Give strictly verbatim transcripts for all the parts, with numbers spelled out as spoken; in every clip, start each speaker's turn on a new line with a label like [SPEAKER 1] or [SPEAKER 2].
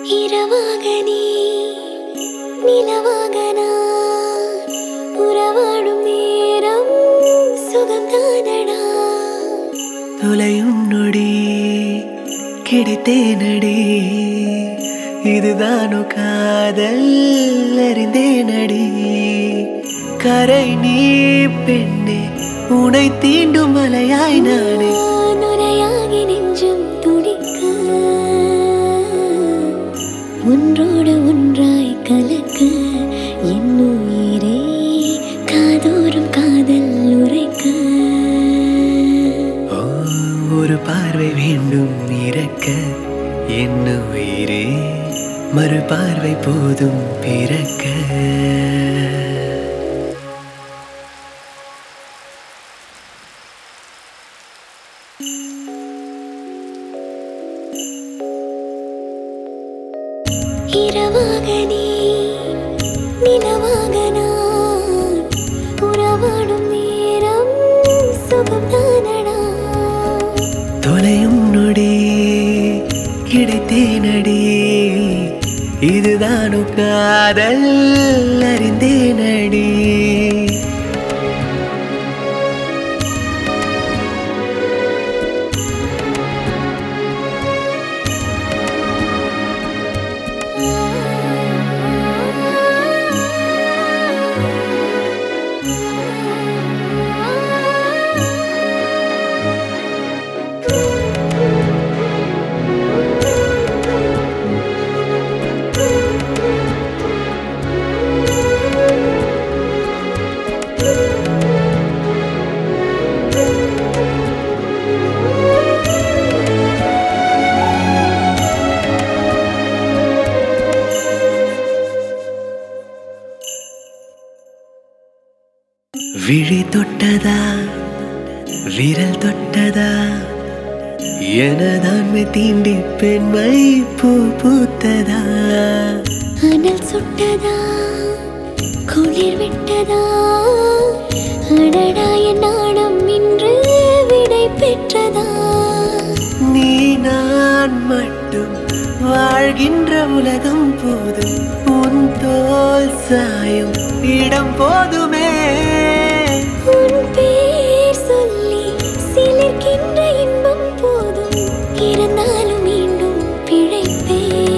[SPEAKER 1] இரவாக நீ நிலவாக நான் உறவாடும் நேரம் சுகம்தானடா.
[SPEAKER 2] தொலையும் நொடி கிடைத்தேனடி, இதுதானோ காதல் அறிந்தேனடி. கரை நீ பெண்ணே, உனை தீண்டும் மலையாய் நானே.
[SPEAKER 1] நுரையாகி நெஞ்சம் துடிக்க, ஒன்றோடு ஒன்றாய் கலக்க, என் உயிரே காதோறும் காதல் உரைக்க.
[SPEAKER 2] ஒரு பார்வை வேண்டும் இறக்க, என் உயிரே மறு பார்வை போதும் பிறக்க.
[SPEAKER 1] இரவாக நீ நிலவாக நான் உறவாடும் நேரம் சுகம்தானடா.
[SPEAKER 2] தொலையும் நொடி கிடைத்தேனடி, இதுதானோ காதல் அறிந்தேனடி. விழி தொட்டதா விரல் தொட்டதா, எனதான்மை தீண்டி பெண்மை பூ பூத்ததா.
[SPEAKER 1] அனல் சுட்டதா குளிர் விட்டதா, அடடா என் நாணம் இன்று விடை பெற்றதா.
[SPEAKER 2] நீ நான் மட்டும் வாழ்கின்ற உலகம் போதும், உன் தோல் சாயும் இடம் போதுமே.
[SPEAKER 1] உன் பேர் சொல்லி சிலிர்க்கின்ற இன்பம் போதும், இருந்தாலும் மீண்டும் பிழைப்பே.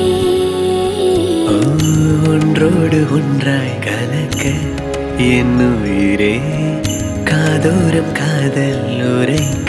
[SPEAKER 2] ஒன்றோடு ஒன்றாய் கலக்க, என் உயிரே காதோரம் காதல் உரைக்க.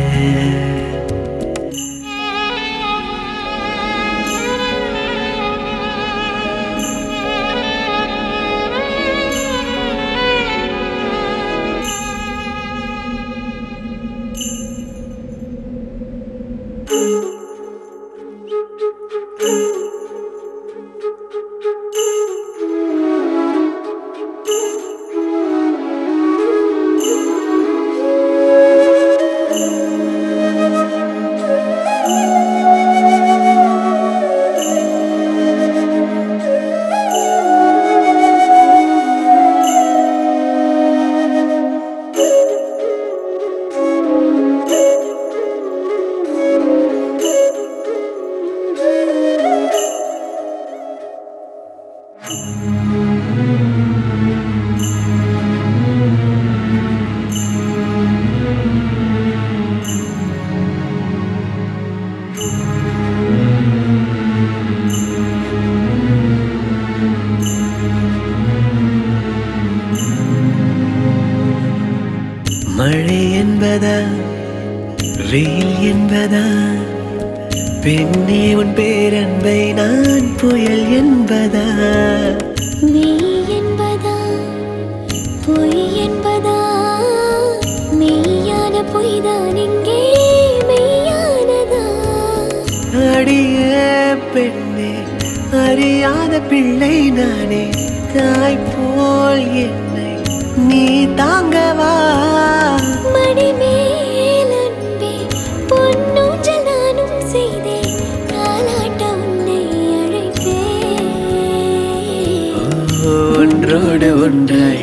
[SPEAKER 2] மழை என்பதா வெயில் என்பதா, பெண்ணே உன் பேரன்பை நான் புயல் என்பதா.
[SPEAKER 1] மெய் என்பதா பொய் என்பதா, மெய்யான பொய்தான் இங்கே மெய்யானதா.
[SPEAKER 2] அடியே பெண்ணே அறியாத பிள்ளை நானே, தாய் போல் என்னை நீ தாங்கவா.
[SPEAKER 1] மடி மேல் அன்பே பொன்னூஞ்சல் நானும் செய்தேன், தாலாட்ட உன்னை அழைப்பேன்.
[SPEAKER 2] ஒன்றோடு ஒன்றாய்